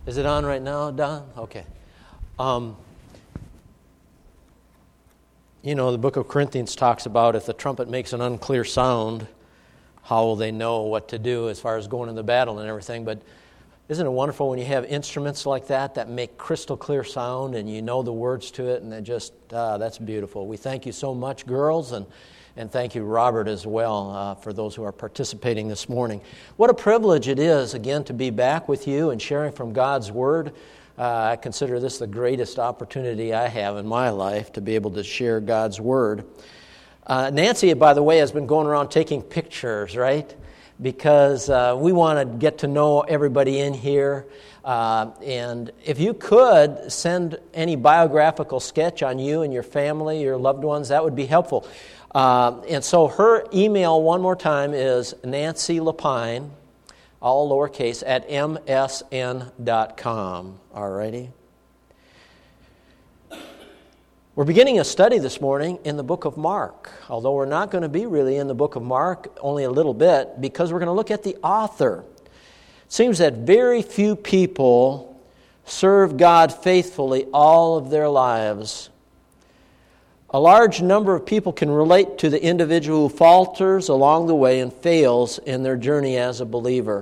Is it on right now, Don? Okay. The book of Corinthians talks about if the trumpet makes an unclear sound, how will they know what to do as far as going into battle and everything? But isn't it wonderful when you have instruments like that make crystal clear sound and you know the words to it, and it just, that's beautiful. We thank you so much, girls, and thank you, Robert, as well, for those who are participating this morning. What a privilege it is, again, to be back with you and sharing from God's Word. I consider this the greatest opportunity I have in my life to be able to share God's Word. Nancy, by the way, has been going around taking pictures, right? Because we want to get to know everybody in here. And if you could send any biographical sketch on you and your family, your loved ones, that would be helpful. And so her email, one more time, is Nancy Lapine, all lowercase, at msn.com. All righty. We're beginning a study this morning in the book of Mark, although we're not going to be really in the book of Mark, only a little bit, because we're going to look at the author. It seems that very few people serve God faithfully all of their lives. A large number of people can relate to the individual who falters along the way and fails in their journey as a believer.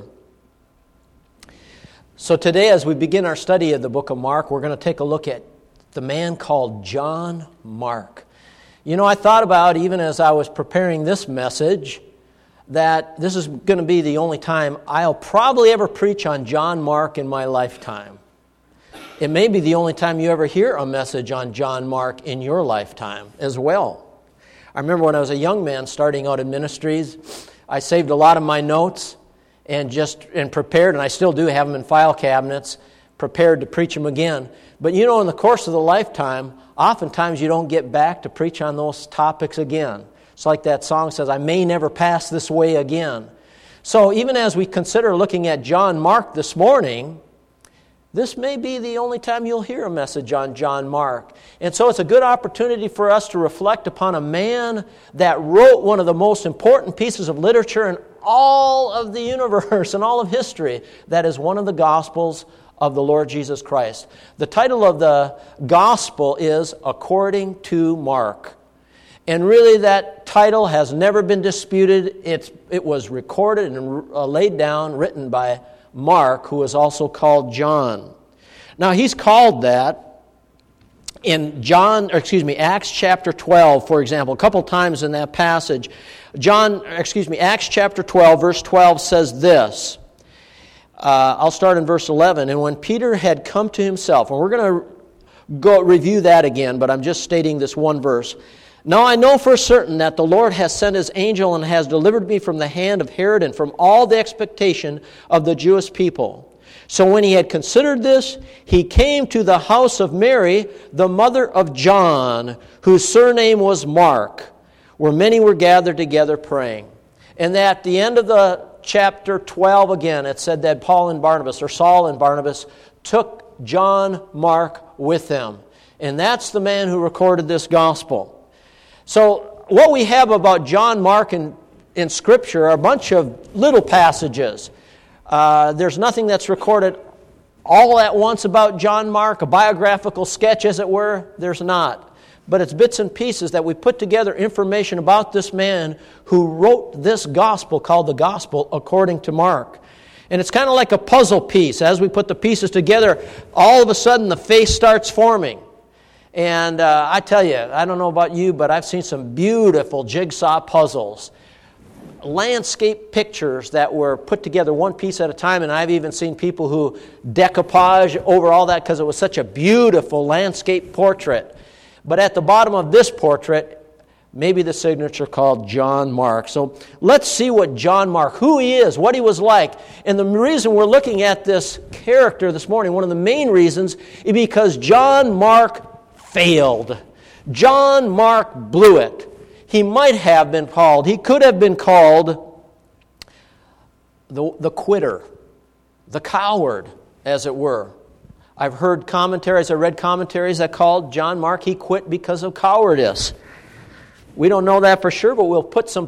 So today, as we begin our study of the book of Mark, we're going to take a look at the man called John Mark. I thought about, even as I was preparing this message, that this is going to be the only time I'll probably ever preach on John Mark in my lifetime. It may be the only time you ever hear a message on John Mark in your lifetime as well. I remember when I was a young man starting out in ministries, I saved a lot of my notes and prepared, and I still do have them in file cabinets, prepared to preach them again. But in the course of the lifetime, oftentimes you don't get back to preach on those topics again. It's like that song says, I may never pass this way again. So even as we consider looking at John Mark this morning, this may be the only time you'll hear a message on John Mark. And so it's a good opportunity for us to reflect upon a man that wrote one of the most important pieces of literature in all of the universe and all of history. That is one of the Gospels of the Lord Jesus Christ. The title of the Gospel is According to Mark. And really that title has never been disputed. It was recorded and laid down, written by Mark, who is also called John. Now he's called that in Acts chapter 12, for example, a couple times in that passage. Acts chapter 12, verse 12 says this. I'll start in verse 11. And when Peter had come to himself, and we're going to go review that again, but I'm just stating this one verse. Now I know for certain that the Lord has sent His angel and has delivered me from the hand of Herod and from all the expectation of the Jewish people. So when he had considered this, he came to the house of Mary, the mother of John, whose surname was Mark, where many were gathered together praying. And at the end of the chapter 12 again, it said that Saul and Barnabas, took John Mark with them. And that's the man who recorded this gospel. So what we have about John Mark in Scripture are a bunch of little passages. There's nothing that's recorded all at once about John Mark, a biographical sketch, as it were. There's not. But it's bits and pieces that we put together information about this man who wrote this gospel called the Gospel According to Mark. And it's kind of like a puzzle piece. As we put the pieces together, all of a sudden the face starts forming. And I tell you, I don't know about you, but I've seen some beautiful jigsaw puzzles. Landscape pictures that were put together one piece at a time, and I've even seen people who decoupage over all that because it was such a beautiful landscape portrait. But at the bottom of this portrait, maybe the signature called John Mark. So let's see what John Mark, who he is, what he was like. And the reason we're looking at this character this morning, one of the main reasons, is because John Mark failed. John Mark blew it. He might have been called, he could have been called the quitter, the coward, as it were. I've read commentaries that called John Mark, he quit because of cowardice. We don't know that for sure, but we'll put some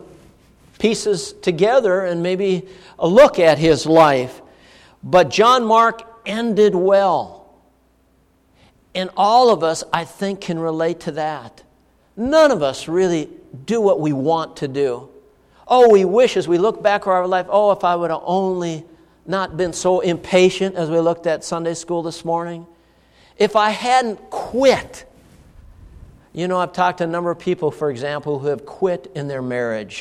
pieces together and maybe a look at his life. But John Mark ended well. And all of us, I think, can relate to that. None of us really do what we want to do. Oh, we wish as we look back over our life, oh, if I would have only not been so impatient as we looked at Sunday school this morning. If I hadn't quit. You know, I've talked to a number of people, for example, who have quit in their marriage.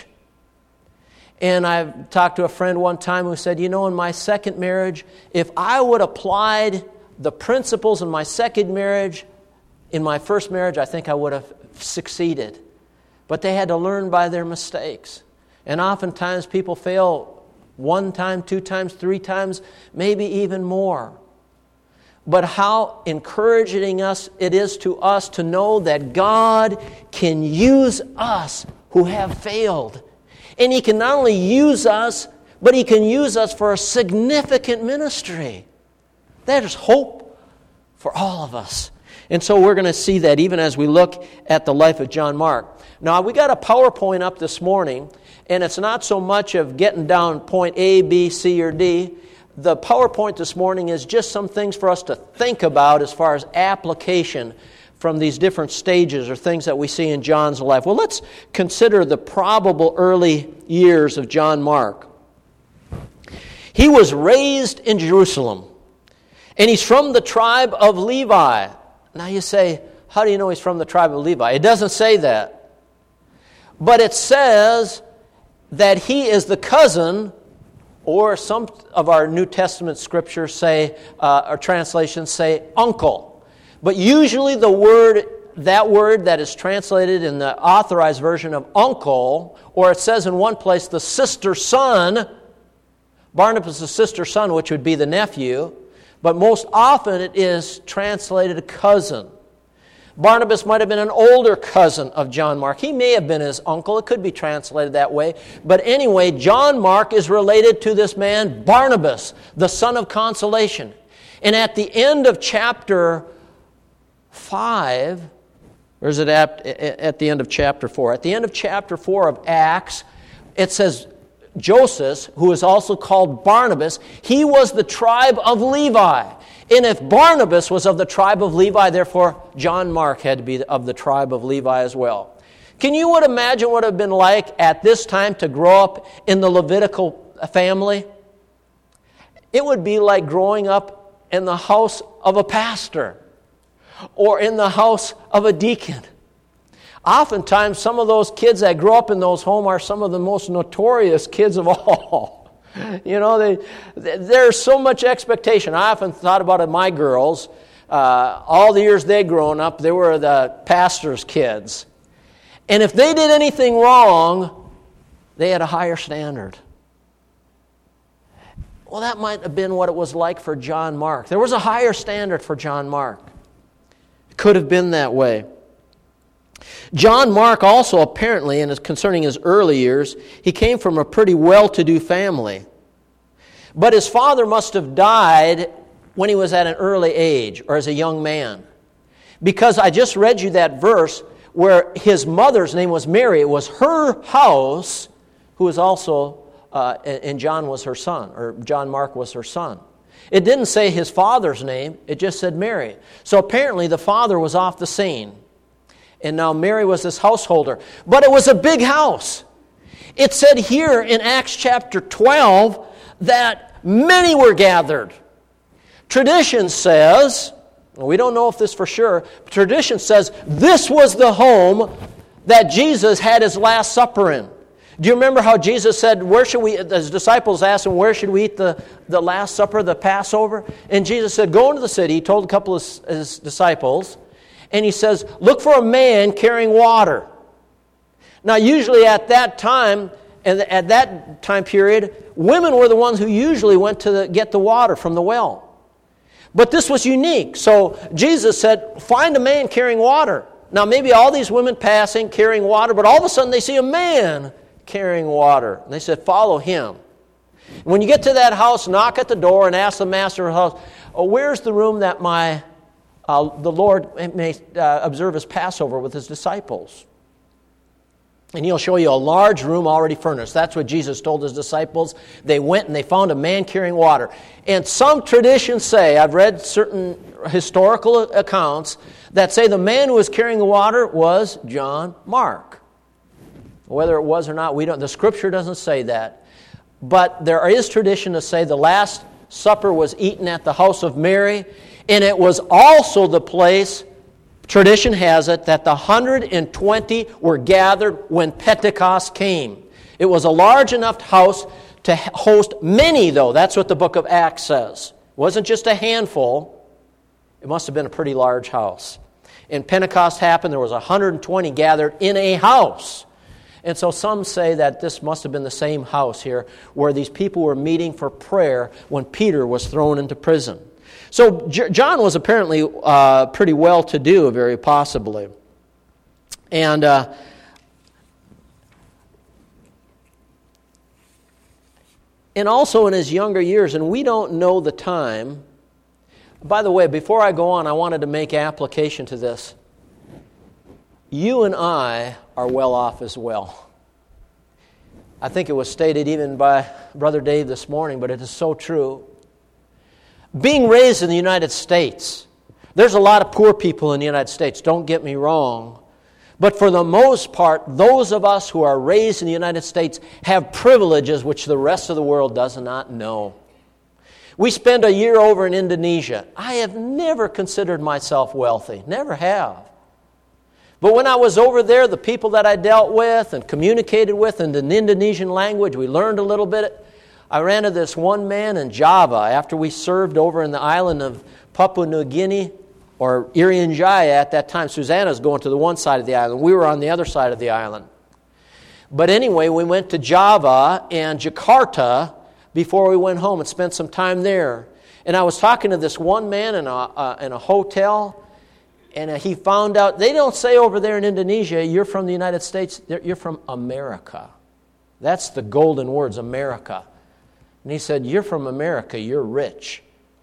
And I've talked to a friend one time who said, you know, in my second marriage, if I would have applied the principles in my second marriage, in my first marriage, I think I would have succeeded. But they had to learn by their mistakes. And oftentimes people fail 1 time, 2 times, 3 times, maybe even more. But how encouraging it is to us to know that God can use us who have failed. And He can not only use us, but He can use us for a significant ministry. There's hope for all of us. And so we're going to see that even as we look at the life of John Mark. Now, we got a PowerPoint up this morning, and it's not so much of getting down point A, B, C, or D. The PowerPoint this morning is just some things for us to think about as far as application from these different stages or things that we see in John's life. Well, let's consider the probable early years of John Mark. He was raised in Jerusalem, and he's from the tribe of Levi. Now you say, how do you know he's from the tribe of Levi? It doesn't say that. But it says that he is the cousin, or some of our New Testament scriptures say, or translations say, uncle. But usually that word that is translated in the authorized version of uncle, or it says in one place, the sister son, Barnabas' the sister son, which would be the nephew, but most often it is translated cousin. Barnabas might have been an older cousin of John Mark. He may have been his uncle. It could be translated that way. But anyway, John Mark is related to this man, Barnabas, the son of consolation. And at the end of chapter 5, or is it at the end of chapter 4? At the end of chapter 4 of Acts, it says Joseph, who is also called Barnabas, he was the tribe of Levi. And if Barnabas was of the tribe of Levi, therefore John Mark had to be of the tribe of Levi as well. Can you imagine what it would have been like at this time to grow up in the Levitical family? It would be like growing up in the house of a pastor or in the house of a deacon. Oftentimes, some of those kids that grow up in those homes are some of the most notorious kids of all. You know, there's so much expectation. I often thought about it, my girls, all the years they'd grown up, they were the pastor's kids. And if they did anything wrong, they had a higher standard. Well, that might have been what it was like for John Mark. There was a higher standard for John Mark. It could have been that way. John Mark also apparently, and concerning his early years, he came from a pretty well-to-do family. But his father must have died when he was at an early age or as a young man. Because I just read you that verse where his mother's name was Mary. It was her house, who was also, and John was her son, or John Mark was her son. It didn't say his father's name, it just said Mary. So apparently the father was off the scene. And now Mary was this householder. But it was a big house. It said here in Acts chapter 12 that many were gathered. Tradition says, we don't know if this for sure, but tradition says this was the home that Jesus had his Last Supper in. Do you remember how Jesus said, where should we, his disciples asked him, where should we eat the Last Supper, the Passover? And Jesus said, go into the city. He told a couple of his disciples, and he says, look for a man carrying water. Now, usually at that time, and at that time period, women were the ones who usually went to get the water from the well. But this was unique. So Jesus said, find a man carrying water. Now, maybe all these women passing, carrying water, but all of a sudden they see a man carrying water. And they said, follow him. When you get to that house, knock at the door and ask the master of the house, where's the room that the Lord may observe his Passover with his disciples? And he'll show you a large room already furnished. That's what Jesus told his disciples. They went and they found a man carrying water. And some traditions say, I've read certain historical accounts that say the man who was carrying the water was John Mark. Whether it was or not, we don't. The Scripture doesn't say that. But there is tradition to say the Last Supper was eaten at the house of Mary, and it was also the place, tradition has it, that the 120 were gathered when Pentecost came. It was a large enough house to host many, though. That's what the book of Acts says. It wasn't just a handful. It must have been a pretty large house. And Pentecost happened, there was 120 gathered in a house. And so some say that this must have been the same house here where these people were meeting for prayer when Peter was thrown into prison. So John was apparently pretty well-to-do, very possibly. And also in his younger years, and we don't know the time. By the way, before I go on, I wanted to make application to this. You and I are well off as well. I think it was stated even by Brother Dave this morning, but it is so true. Being raised in the United States, there's a lot of poor people in the United States, don't get me wrong. But for the most part, those of us who are raised in the United States have privileges which the rest of the world does not know. We spent a year over in Indonesia. I have never considered myself wealthy, never have. But when I was over there, the people that I dealt with and communicated with in the Indonesian language, we learned a little bit. I ran into this one man in Java after we served over in the island of Papua New Guinea, or Irian Jaya at that time. Susanna's going to the one side of the island. We were on the other side of the island. But anyway, we went to Java and Jakarta before we went home and spent some time there. And I was talking to this one man in a hotel, and he found out, they don't say over there in Indonesia, you're from the United States, you're from America. That's the golden words, America. And he said, you're from America, you're rich.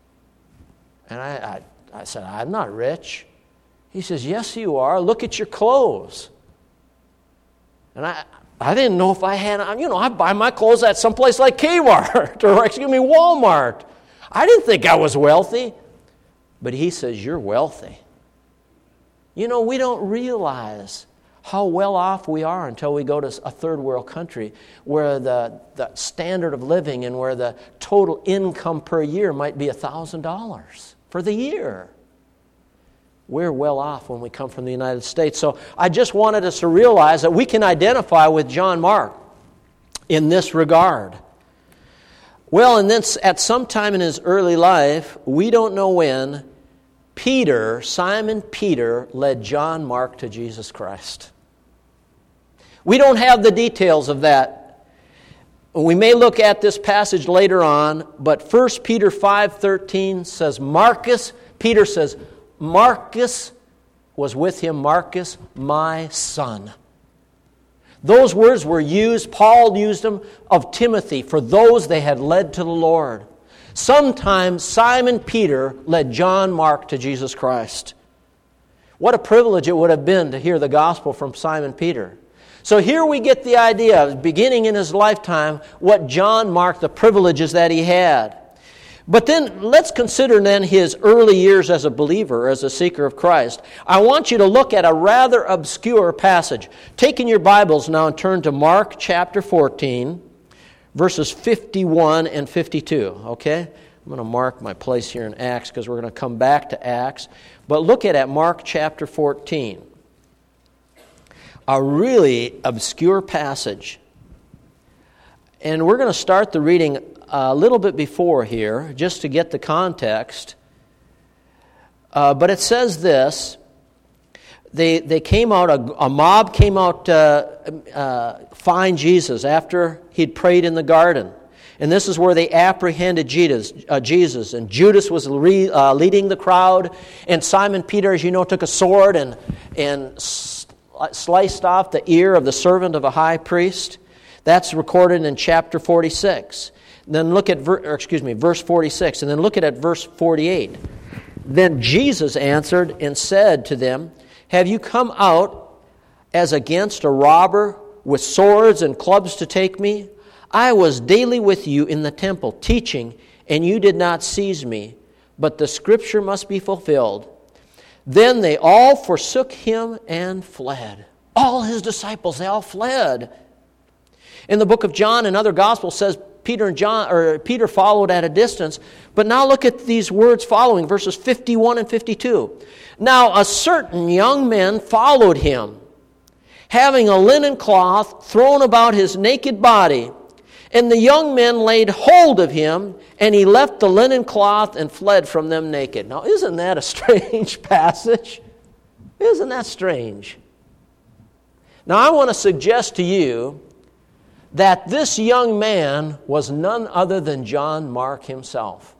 And I said, I'm not rich. He says, yes, you are. Look at your clothes. And I didn't know if I had, I buy my clothes at some place like Kmart or, Walmart. I didn't think I was wealthy. But he says, you're wealthy. We don't realize how well off we are until we go to a third world country where the standard of living and where the total income per year might be $1,000 for the year. We're well off when we come from the United States. So I just wanted us to realize that we can identify with John Mark in this regard. Well, and then at some time in his early life, we don't know when, Simon Peter, led John Mark to Jesus Christ. We don't have the details of that. We may look at this passage later on, but 1 Peter 5:13 says, Peter says, Marcus was with him, Marcus, my son. Those words were used, Paul used them, of Timothy for those they had led to the Lord. Sometime Simon Peter led John Mark to Jesus Christ. What a privilege it would have been to hear the gospel from Simon Peter. So here we get the idea, beginning in his lifetime, what John Mark, the privileges that he had. But then let's consider then his early years as a believer, as a seeker of Christ. I want you to look at a rather obscure passage. Take in your Bibles now and turn to Mark chapter 14, verses 51 and 52. Okay? I'm going to mark my place here in Acts because we're going to come back to Acts. But look at Mark chapter 14. A really obscure passage. And we're going to start the reading a little bit before here, just to get the context. But it says this. They came out, a mob came out to find Jesus after he'd prayed in the garden. And this is where they apprehended Jesus. And Judas was leading the crowd. And Simon Peter, as you know, took a sword and sliced off the ear of the servant of a high priest. That's recorded in chapter 46. Then look at verse 46, and then look at verse 48. Then Jesus answered and said to them, have you come out as against a robber with swords and clubs to take me? I was daily with you in the temple, teaching, and you did not seize me. But the scripture must be fulfilled. Then they all forsook him and fled. All his disciples, they all fled. In the book of John, another gospel says Peter followed at a distance. But now look at these words following, verses 51 and 52. Now a certain young man followed him, having a linen cloth thrown about his naked body. And the young men laid hold of him, and he left the linen cloth and fled from them naked. Now, isn't that a strange passage? Isn't that strange? Now, I want to suggest to you that this young man was none other than John Mark himself.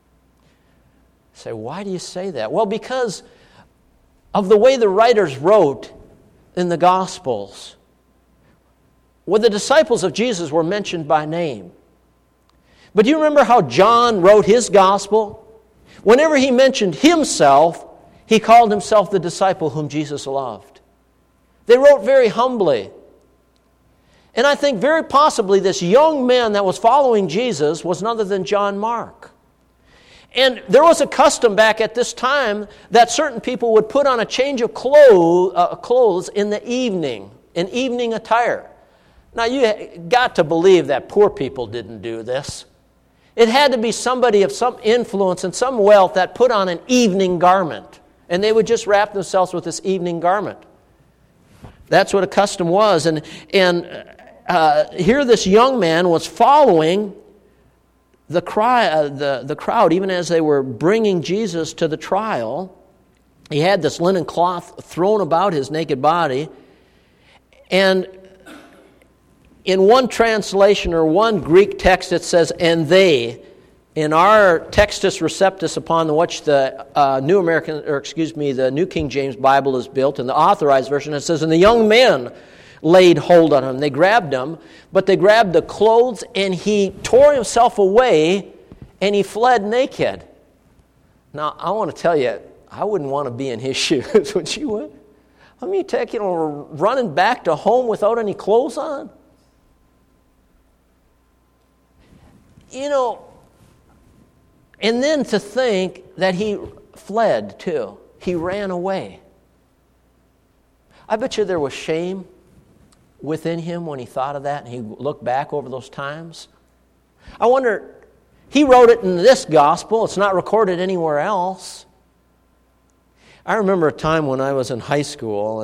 You say, why do you say that? Well, because of the way the writers wrote in the Gospels. Well, the disciples of Jesus were mentioned by name. But do you remember how John wrote his gospel? Whenever he mentioned himself, he called himself the disciple whom Jesus loved. They wrote very humbly. And I think very possibly this young man that was following Jesus was none other than John Mark. And there was a custom back at this time that certain people would put on a change of clothes in the evening, an evening attire. Now, you got to believe that poor people didn't do this. It had to be somebody of some influence and some wealth that put on an evening garment. And they would just wrap themselves with this evening garment. That's what a custom was. And here this young man was following the crowd, even as they were bringing Jesus to the trial. He had this linen cloth thrown about his naked body. And in one translation or one Greek text it says, and they. In our Textus Receptus, upon which the the New King James Bible is built, in the Authorized Version, it says, and the young men laid hold on him. They grabbed him, but they grabbed the clothes, and he tore himself away, and he fled naked. Now, I want to tell you, I wouldn't want to be in his shoes, would you? I mean, running back to home without any clothes on? And then to think that he fled too. He ran away. I bet you there was shame within him when he thought of that and he looked back over those times. I wonder, he wrote it in this gospel. It's not recorded anywhere else. I remember a time when I was in high school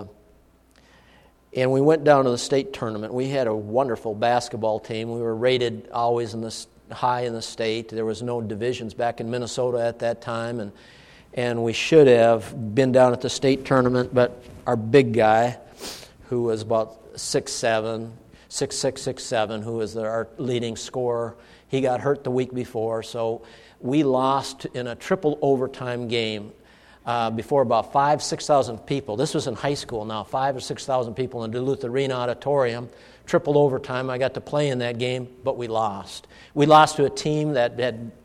and we went down to the state tournament. We had a wonderful basketball team. We were rated always high in the state. There was no divisions back in Minnesota at that time, and we should have been down at the state tournament, but our big guy, who was about 6'6", 6'7", who was our leading scorer, he got hurt the week before, so we lost in a triple overtime game before about 5,000-6,000 people. This was in high school now, 5,000 or 6,000 people in Duluth Arena Auditorium. Triple overtime. I got to play in that game, but we lost. We lost to a team that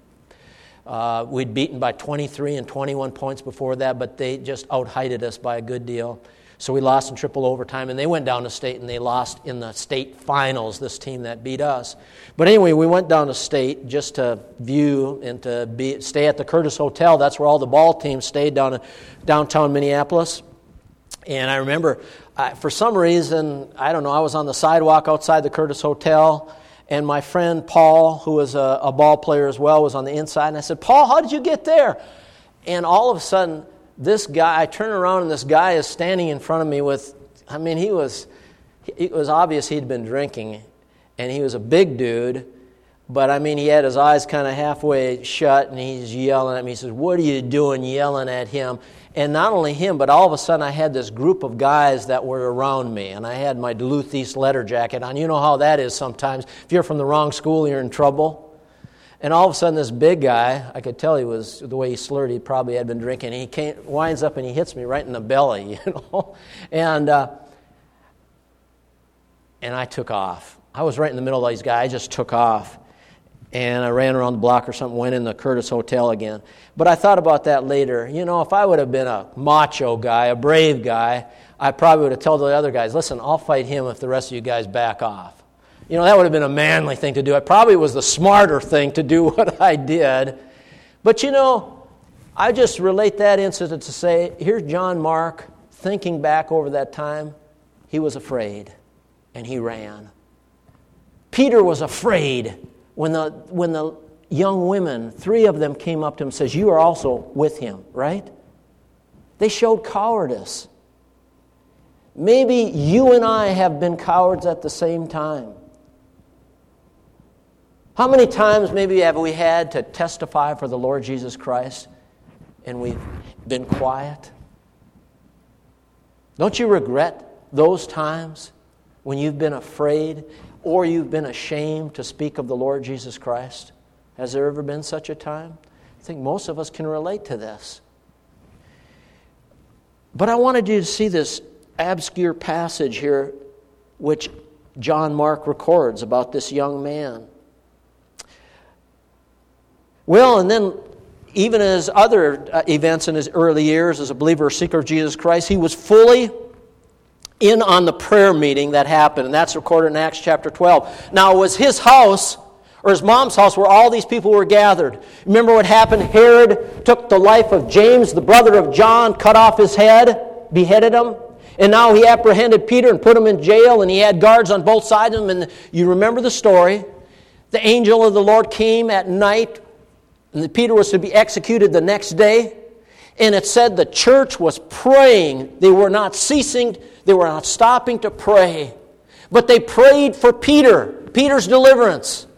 we'd beaten by 23 and 21 points before that, but they just out-heighted us by a good deal. So we lost in triple overtime, and they went down to state, and they lost in the state finals, this team that beat us. But anyway, we went down to state just to view and to stay at the Curtis Hotel. That's where all the ball teams stayed down in downtown Minneapolis. And I remember, for some reason, I don't know, I was on the sidewalk outside the Curtis Hotel, and my friend Paul, who was a ball player as well, was on the inside. And I said, Paul, how did you get there? And all of a sudden, this guy, I turn around, and this guy is standing in front of me with, it was obvious he'd been drinking, and he was a big dude, but he had his eyes kind of halfway shut, and he's yelling at me. He says, what are you doing yelling at him? And not only him, but all of a sudden I had this group of guys that were around me, and I had my Duluth East letter jacket on. You know how that is sometimes. If you're from the wrong school, you're in trouble. And all of a sudden this big guy, I could tell he was, the way he slurred, he probably had been drinking. He winds up and he hits me right in the belly, And I took off. I was right in the middle of these guys. I just took off. And I ran around the block or something, went in the Curtis Hotel again. But I thought about that later. If I would have been a macho guy, a brave guy, I probably would have told the other guys, listen, I'll fight him if the rest of you guys back off. You know, that would have been a manly thing to do. It probably was the smarter thing to do what I did. But you know, I just relate that incident to say, here's John Mark thinking back over that time. He was afraid, and he ran. Peter was afraid when the young women, 3 of them came up to him and says, you are also with him, right? They showed cowardice. Maybe you and I have been cowards at the same time. How many times maybe have we had to testify for the Lord Jesus Christ and we've been quiet? Don't you regret those times when you've been afraid or you've been ashamed to speak of the Lord Jesus Christ? Has there ever been such a time? I think most of us can relate to this. But I wanted you to see this obscure passage here which John Mark records about this young man. Well, and then even as other events in his early years as a believer or seeker of Jesus Christ, he was fully in on the prayer meeting that happened, and that's recorded in Acts chapter 12. Now, it was his house, or his mom's house, where all these people were gathered. Remember what happened? Herod took the life of James, the brother of John, cut off his head, beheaded him, and now he apprehended Peter and put him in jail, and he had guards on both sides of him, and you remember the story. The angel of the Lord came at night, and Peter was to be executed the next day. And it said the church was praying. They were not ceasing. They were not stopping to pray. But they prayed for Peter's deliverance.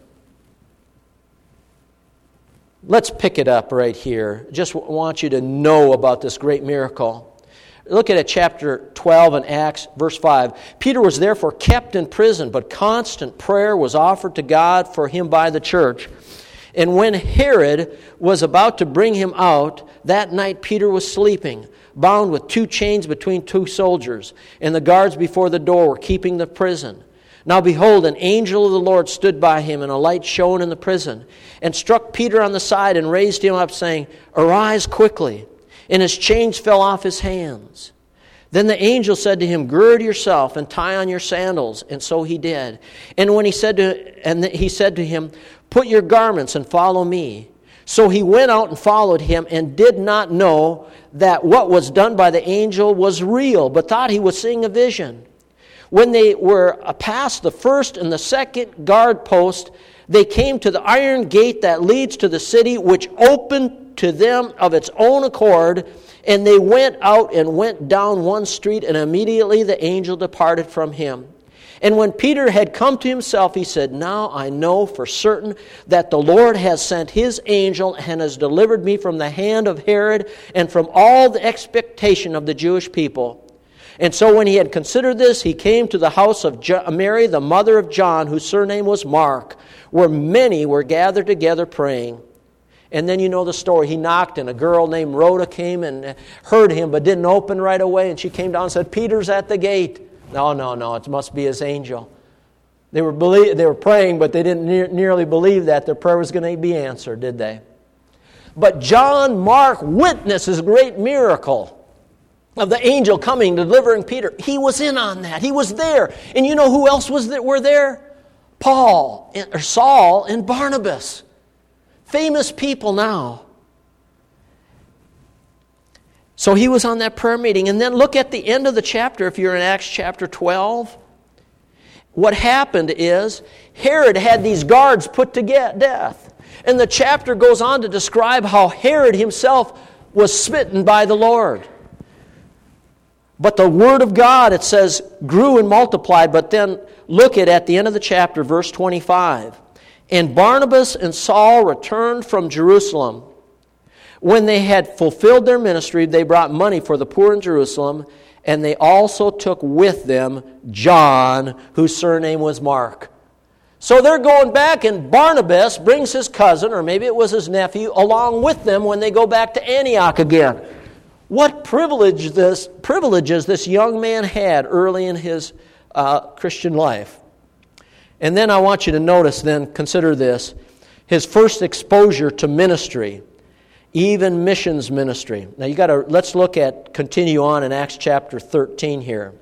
Let's pick it up right here. Just want you to know about this great miracle. Look at it, chapter 12 in Acts, verse 5. Peter was therefore kept in prison, but constant prayer was offered to God for him by the church. And when Herod was about to bring him out, that night Peter was sleeping, bound with 2 chains between 2 soldiers, and the guards before the door were keeping the prison. Now behold, an angel of the Lord stood by him, and a light shone in the prison, and struck Peter on the side and raised him up, saying, Arise quickly. And his chains fell off his hands. Then the angel said to him, Gird yourself and tie on your sandals. And so he did. And when he said to him, Put your garments and follow me. So he went out and followed him, and did not know that what was done by the angel was real, but thought he was seeing a vision. When they were past the first and the second guard post, they came to the iron gate that leads to the city, which opened to them of its own accord. And they went out and went down one street, and immediately the angel departed from him. And when Peter had come to himself, he said, Now I know for certain that the Lord has sent his angel and has delivered me from the hand of Herod and from all the expectation of the Jewish people. And so when he had considered this, he came to the house of Mary, the mother of John, whose surname was Mark, where many were gathered together praying. And then you know the story. He knocked, and a girl named Rhoda came and heard him, but didn't open right away. And she came down and said, Peter's at the gate. No, it must be his angel. They were praying, but they didn't nearly believe that their prayer was going to be answered, did they? But John Mark witnesses a great miracle of the angel coming, delivering Peter. He was in on that. He was there. And you know who else were there? Saul and Barnabas. Famous people now. So he was on that prayer meeting. And then look at the end of the chapter, if you're in Acts chapter 12. What happened is Herod had these guards put to death. And the chapter goes on to describe how Herod himself was smitten by the Lord. But the word of God, it says, grew and multiplied. But then look at the end of the chapter, verse 25. And Barnabas and Saul returned from Jerusalem. When they had fulfilled their ministry, they brought money for the poor in Jerusalem, and they also took with them John, whose surname was Mark. So they're going back, and Barnabas brings his cousin, or maybe it was his nephew, along with them when they go back to Antioch again. What privileges this young man had early in his Christian life. And then I want you to notice, consider this, his first exposure to ministry. even missions ministry. Now let's continue on in Acts chapter 13 here.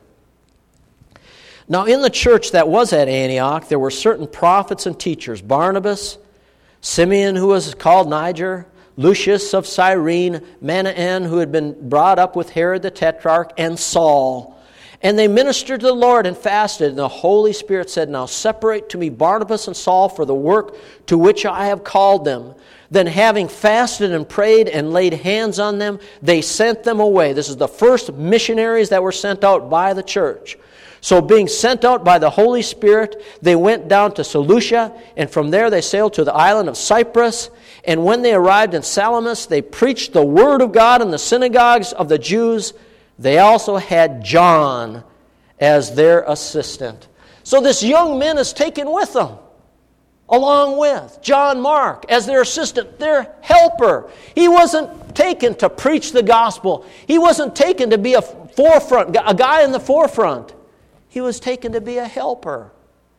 Now in the church that was at Antioch, there were certain prophets and teachers, Barnabas, Simeon, who was called Niger, Lucius of Cyrene, Manaen, who had been brought up with Herod the Tetrarch, and Saul. And they ministered to the Lord and fasted, and the Holy Spirit said, "Now separate to me Barnabas and Saul for the work to which I have called them." Then having fasted and prayed and laid hands on them, they sent them away. This is the first missionaries that were sent out by the church. So being sent out by the Holy Spirit, they went down to Seleucia, and from there they sailed to the island of Cyprus. And when they arrived in Salamis, they preached the word of God in the synagogues of the Jews. They also had John as their assistant. So this young man is taken with them, along with John Mark as their assistant, their helper. He wasn't taken to preach the gospel. He wasn't taken to be a guy in the forefront. He was taken to be a helper,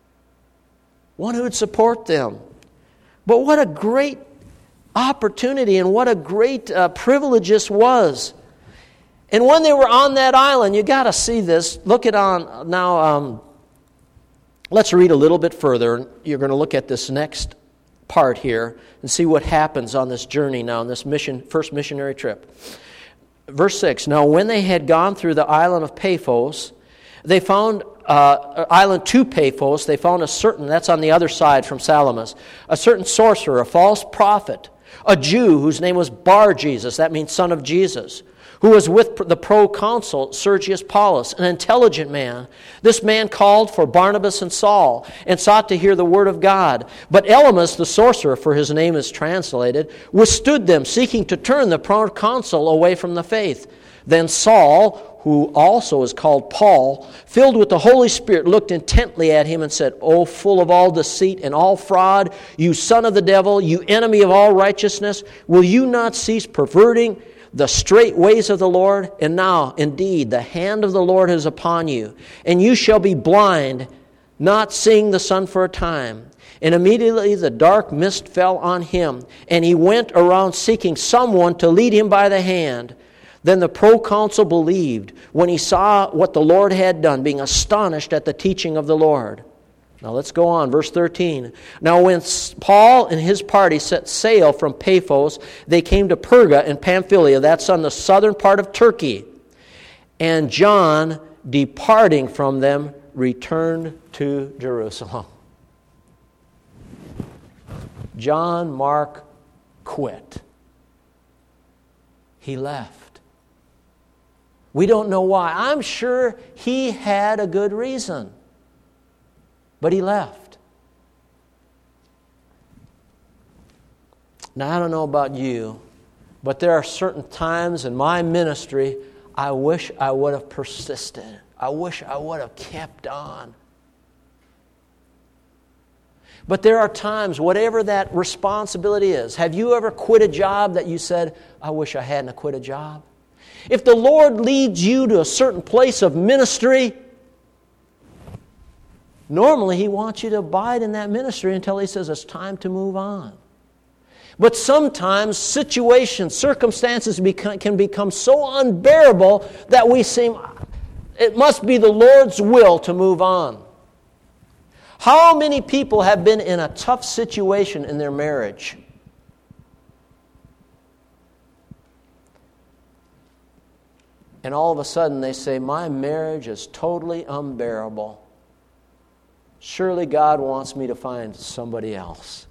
one who would support them. But what a great opportunity and what a great privilege this was. And when they were on that island, you got to see this. Look at on now. Let's read a little bit further. You're going to look at this next part here and see what happens on this journey now, on this first missionary trip. Verse 6, "Now when they had gone through the island of Paphos, they found, island to Paphos, they found a certain," that's on the other side from Salamis, "a certain sorcerer, a false prophet, a Jew whose name was Bar-Jesus," that means son of Jesus, "who was with the proconsul Sergius Paulus, an intelligent man. This man called for Barnabas and Saul, and sought to hear the word of God. But Elymas, the sorcerer, for his name is translated, withstood them, seeking to turn the proconsul away from the faith. Then Saul, who also is called Paul, filled with the Holy Spirit, looked intently at him and said, 'O full of all deceit and all fraud, you son of the devil, you enemy of all righteousness, will you not cease perverting the straight ways of the Lord? And now, indeed, the hand of the Lord is upon you, and you shall be blind, not seeing the sun for a time.' And immediately the dark mist fell on him, and he went around seeking someone to lead him by the hand. Then the proconsul believed when he saw what the Lord had done, being astonished at the teaching of the Lord." Now let's go on, verse 13. "Now when Paul and his party set sail from Paphos, they came to Perga in Pamphylia," that's on the southern part of Turkey. "And John, departing from them, returned to Jerusalem." John Mark quit. He left. We don't know why. I'm sure he had a good reason. But he left. Now, I don't know about you, but there are certain times in my ministry I wish I would have persisted. I wish I would have kept on. But there are times, whatever that responsibility is, have you ever quit a job that you said, "I wish I hadn't quit a job"? If the Lord leads you to a certain place of ministry, normally He wants you to abide in that ministry until He says it's time to move on. But sometimes situations, circumstances can become so unbearable that it must be the Lord's will to move on. How many people have been in a tough situation in their marriage? And all of a sudden they say, "My marriage is totally unbearable. Surely God wants me to find somebody else."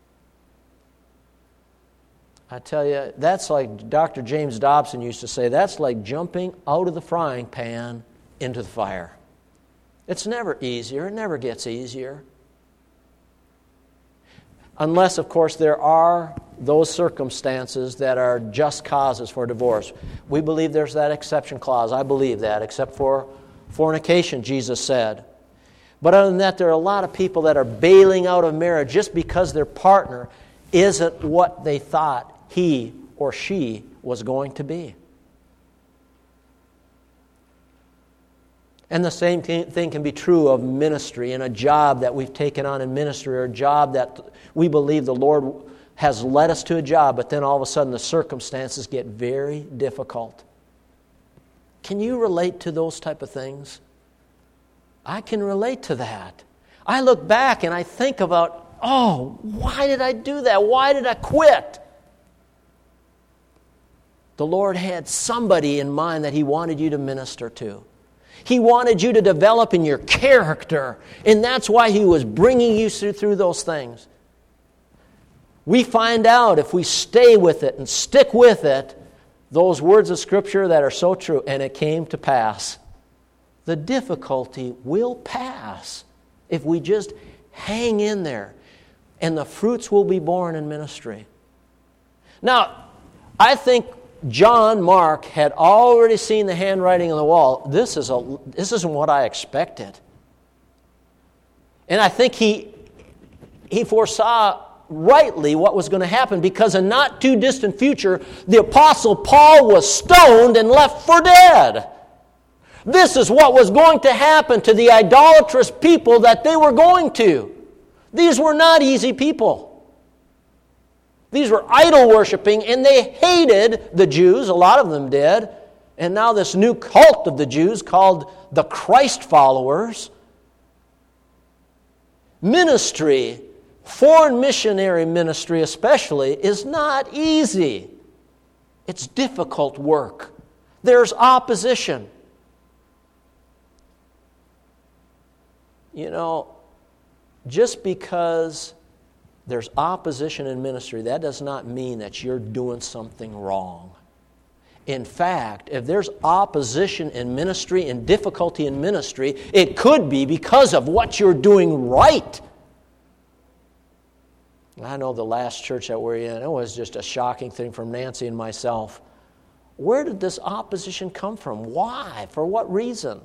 I tell you, that's like Dr. James Dobson used to say, that's like jumping out of the frying pan into the fire. It's never easier. It never gets easier. Unless, of course, there are those circumstances that are just causes for divorce. We believe there's that exception clause. I believe that, except for fornication, Jesus said. But other than that, there are a lot of people that are bailing out of marriage just because their partner isn't what they thought he or she was going to be. And the same thing can be true of ministry and a job that we've taken on in ministry, or a job that we believe the Lord has led us to a job, but then all of a sudden the circumstances get very difficult. Can you relate to those type of things? I can relate to that. I look back and I think about, why did I do that? Why did I quit? The Lord had somebody in mind that He wanted you to minister to. He wanted you to develop in your character, and that's why He was bringing you through those things. We find out if we stay with it and stick with it, those words of Scripture that are so true, and it came to pass. The difficulty will pass if we just hang in there, and the fruits will be born in ministry. Now, I think John Mark had already seen the handwriting on the wall. This isn't what I expected. And I think he foresaw rightly what was going to happen, because in not too distant future, the Apostle Paul was stoned and left for dead. This is what was going to happen to the idolatrous people that they were going to. These were not easy people. These were idol-worshiping, and they hated the Jews. A lot of them did. And now this new cult of the Jews called the Christ followers. Ministry, foreign missionary ministry especially, is not easy. It's difficult work. There's opposition. You know, just because there's opposition in ministry, that does not mean that you're doing something wrong. In fact, if there's opposition in ministry and difficulty in ministry, it could be because of what you're doing right. I know the last church that we're in, it was just a shocking thing from Nancy and myself. Where did this opposition come from? Why? For what reason?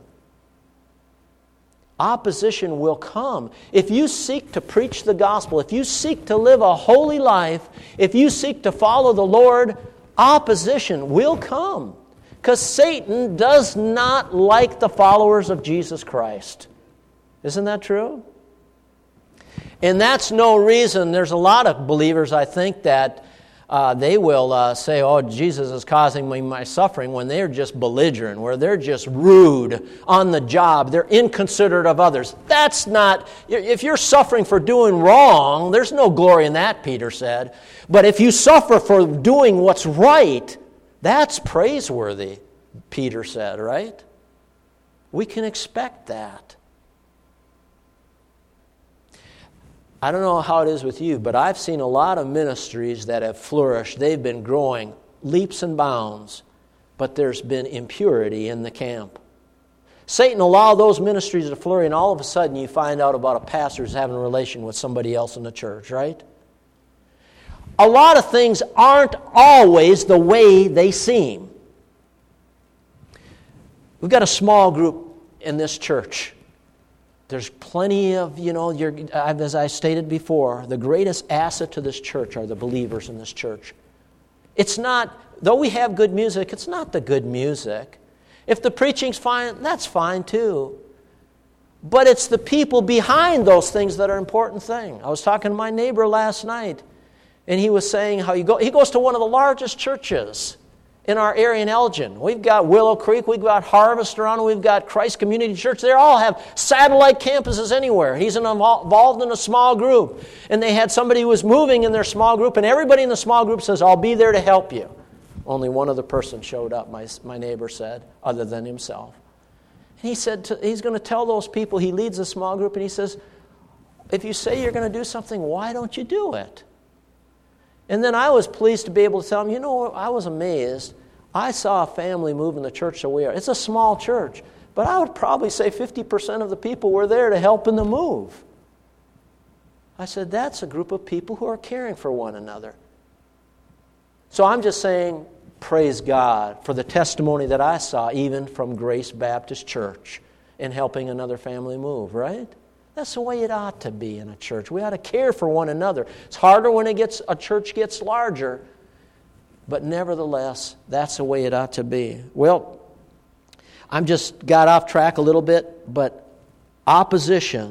Opposition will come. If you seek to preach the gospel, if you seek to live a holy life, if you seek to follow the Lord, opposition will come. Because Satan does not like the followers of Jesus Christ. Isn't that true? And that's no reason. There's a lot of believers, I think, that they will say, Jesus is causing me my suffering, when they're just belligerent, where they're just rude on the job. They're inconsiderate of others. That's not, if you're suffering for doing wrong, there's no glory in that, Peter said. But if you suffer for doing what's right, that's praiseworthy, Peter said, right? We can expect that. I don't know how it is with you, but I've seen a lot of ministries that have flourished. They've been growing leaps and bounds, but there's been impurity in the camp. Satan allowed those ministries to flourish, and all of a sudden you find out about a pastor who's having a relation with somebody else in the church, right? A lot of things aren't always the way they seem. We've got a small group in this church. There's plenty of, as I stated before, the greatest asset to this church are the believers in this church. It's not, though we have good music, it's not the good music. If the preaching's fine, that's fine too. But it's the people behind those things that are important thing. I was talking to my neighbor last night, and he was saying how he goes to one of the largest churches in our area in Elgin. We've got Willow Creek, we've got Harvest around, we've got Christ Community Church. They all have satellite campuses anywhere. He's involved in a small group. And they had somebody who was moving in their small group, and everybody in the small group says, I'll be there to help you. Only one other person showed up, my neighbor said, other than himself. And he said he's going to tell those people, he leads a small group, and he says, if you say you're going to do something, why don't you do it? And then I was pleased to be able to tell them, I was amazed. I saw a family move in the church that we are. It's a small church, but I would probably say 50% of the people were there to help in the move. I said, that's a group of people who are caring for one another. So I'm just saying, praise God for the testimony that I saw even from Grace Baptist Church in helping another family move, right? That's the way it ought to be in a church. We ought to care for one another. It's harder when a church gets larger, but nevertheless, that's the way it ought to be. Well, I'm just got off track a little bit, but opposition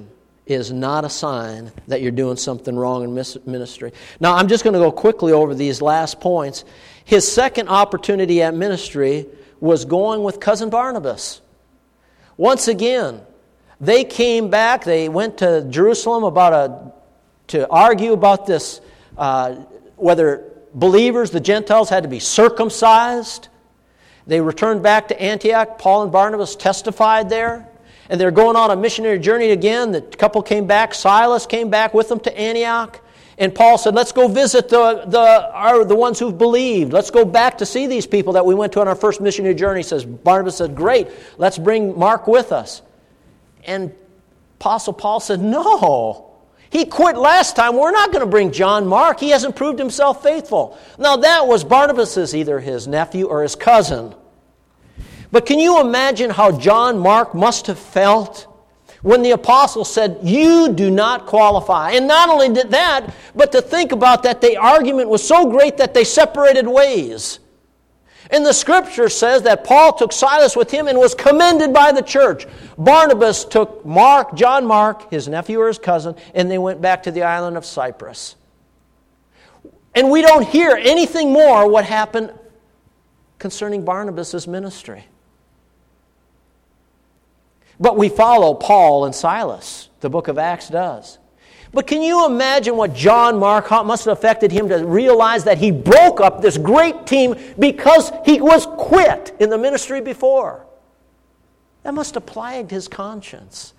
is not a sign that you're doing something wrong in ministry. Now, I'm just going to go quickly over these last points. His second opportunity at ministry was going with cousin Barnabas. Once again, they came back. They went to Jerusalem to argue about this, whether believers, the Gentiles, had to be circumcised. They returned back to Antioch. Paul and Barnabas testified there. And they're going on a missionary journey again. The couple came back. Silas came back with them to Antioch. And Paul said, let's go visit the ones who've believed. Let's go back to see these people that we went to on our first missionary journey. Barnabas said, great, let's bring Mark with us. And Apostle Paul said, no. He quit last time. We're not going to bring John Mark. He hasn't proved himself faithful. Now that was Barnabas' either his nephew or his cousin. But can you imagine how John Mark must have felt when the apostle said, you do not qualify? And not only did that, but to think about that, the argument was so great that they separated ways. And the scripture says that Paul took Silas with him and was commended by the church. Barnabas took John Mark, his nephew or his cousin, and they went back to the island of Cyprus. And we don't hear anything more what happened concerning Barnabas' ministry. But we follow Paul and Silas. The book of Acts does. But can you imagine what John Mark must have affected him to realize that he broke up this great team because he was quit in the ministry before? That must have plagued his conscience.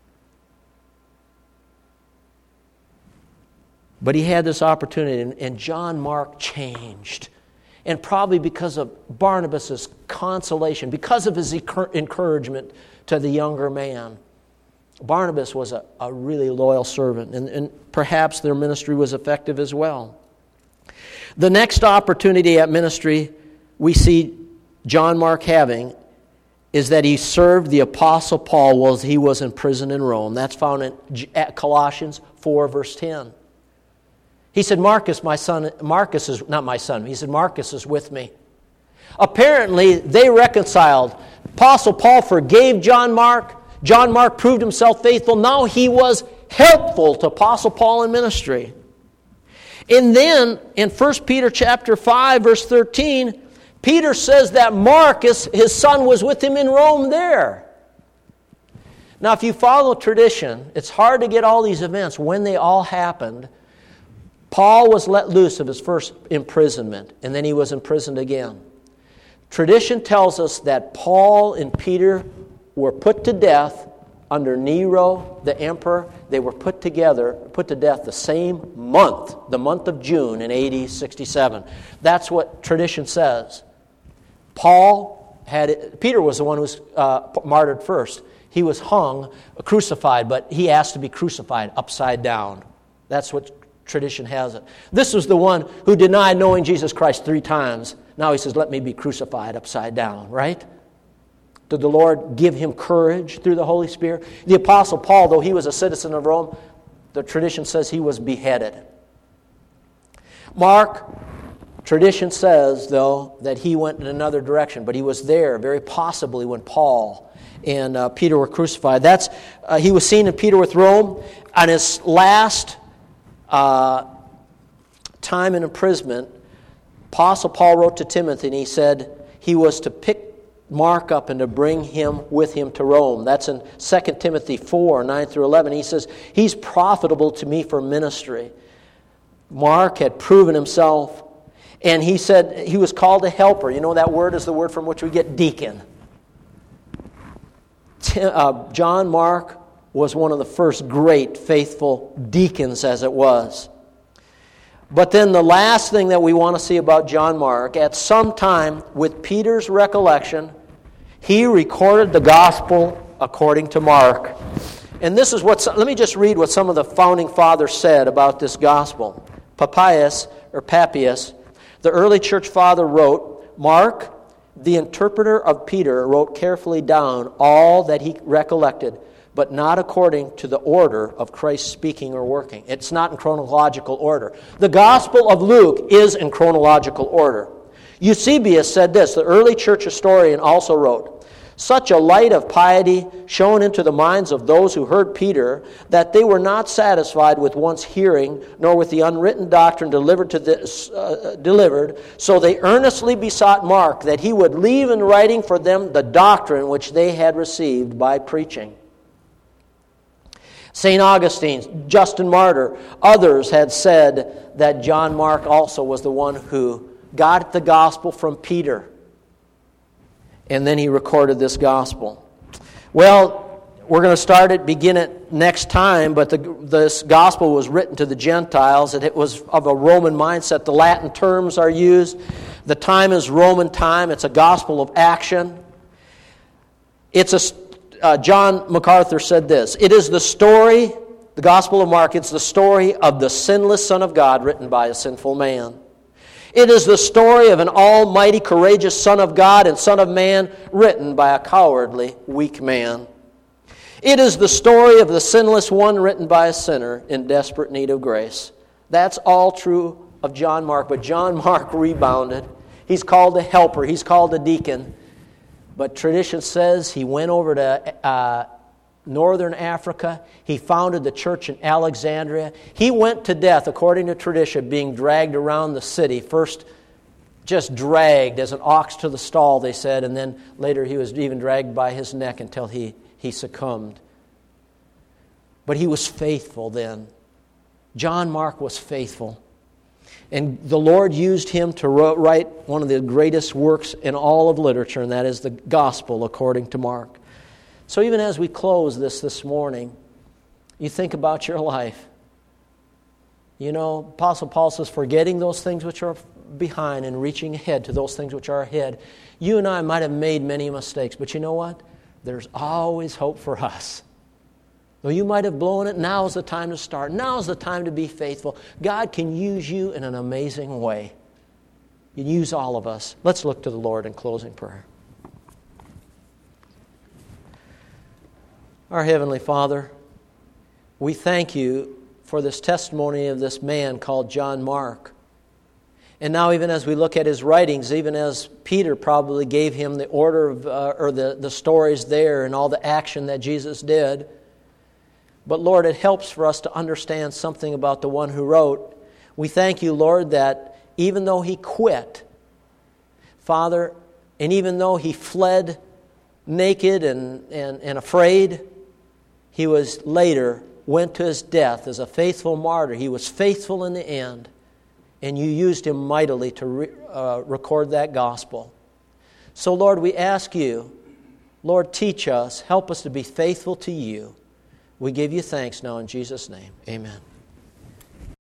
But he had this opportunity, and John Mark changed. And probably because of Barnabas' consolation, because of his encouragement to the younger man. Barnabas was a really loyal servant, and perhaps their ministry was effective as well. The next opportunity at ministry we see John Mark having is that he served the Apostle Paul while he was in prison in Rome. That's found in Colossians 4, verse 10. He said, Marcus is with me. Apparently, they reconciled. Apostle Paul forgave John Mark. John Mark proved himself faithful. Now he was helpful to Apostle Paul in ministry. And then, in 1 Peter chapter 5, verse 13, Peter says that Marcus, his son, was with him in Rome there. Now, if you follow tradition, it's hard to get all these events when they all happened. Paul was let loose of his first imprisonment, and then he was imprisoned again. Tradition tells us that Paul and Peter were put to death under Nero, the emperor. They were put to death the same month, the month of June in AD 67. That's what tradition says. Peter was the one who was martyred first. He was hung, crucified, but he asked to be crucified upside down. That's what tradition has it. This was the one who denied knowing Jesus Christ 3 times. Now he says, let me be crucified upside down, right? Did the Lord give him courage through the Holy Spirit? The Apostle Paul, though he was a citizen of Rome, the tradition says he was beheaded. Mark, tradition says, though, that he went in another direction, but he was there very possibly when Paul and Peter were crucified. He was seen in Peter with Rome. On his last time in imprisonment, Apostle Paul wrote to Timothy, and he said he was to pick Mark up and to bring him with him to Rome. That's in 2 Timothy 4, 9 through 11. He says, he's profitable to me for ministry. Mark had proven himself, and he said he was called a helper. You know that word is the word from which we get deacon. John Mark was one of the first great faithful deacons, as it was. But then the last thing that we want to see about John Mark, at some time with Peter's recollection, he recorded the gospel according to Mark. And this is let me just read what some of the founding fathers said about this gospel. Papias, the early church father, wrote, Mark, the interpreter of Peter, wrote carefully down all that he recollected, but not according to the order of Christ speaking or working. It's not in chronological order. The Gospel of Luke is in chronological order. Eusebius said this, the early church historian also wrote, Such a light of piety shone into the minds of those who heard Peter, that they were not satisfied with once hearing, nor with the unwritten doctrine delivered. So they earnestly besought Mark that he would leave in writing for them the doctrine which they had received by preaching. St. Augustine, Justin Martyr, others had said that John Mark also was the one who got the gospel from Peter. And then he recorded this gospel. Well, we're going to begin it next time, but this gospel was written to the Gentiles, and it was of a Roman mindset. The Latin terms are used. The time is Roman time. It's a gospel of action. John MacArthur said this: it is the story, the Gospel of Mark, it's the story of the sinless Son of God written by a sinful man. It is the story of an almighty, courageous Son of God and Son of Man written by a cowardly, weak man. It is the story of the sinless one written by a sinner in desperate need of grace. That's all true of John Mark, but John Mark rebounded. He's called a helper. He's called a deacon. But tradition says he went over to northern Africa. He founded the church in Alexandria. He went to death, according to tradition, being dragged around the city. First, just dragged as an ox to the stall, they said, and then later he was even dragged by his neck until he succumbed. But he was faithful then. John Mark was faithful. And the Lord used him to write one of the greatest works in all of literature, and that is the Gospel according to Mark. So even as we close this morning, you think about your life. You know, Apostle Paul says, forgetting those things which are behind and reaching ahead to those things which are ahead. You and I might have made many mistakes, but you know what? There's always hope for us. Though you might have blown it, now is the time to start. Now is the time to be faithful. God can use you in an amazing way. He can use all of us. Let's look to the Lord in closing prayer. Our Heavenly Father, we thank you for this testimony of this man called John Mark. And now even as we look at his writings, even as Peter probably gave him the order of, or the stories there and all the action that Jesus did. But Lord, it helps for us to understand something about the one who wrote. We thank you, Lord, that even though he quit, Father, and even though he fled naked and afraid, he was later went to his death as a faithful martyr. He was faithful in the end, and you used him mightily to record that gospel. So, Lord, we ask you, Lord, teach us, help us to be faithful to you. We give you thanks now in Jesus' name. Amen.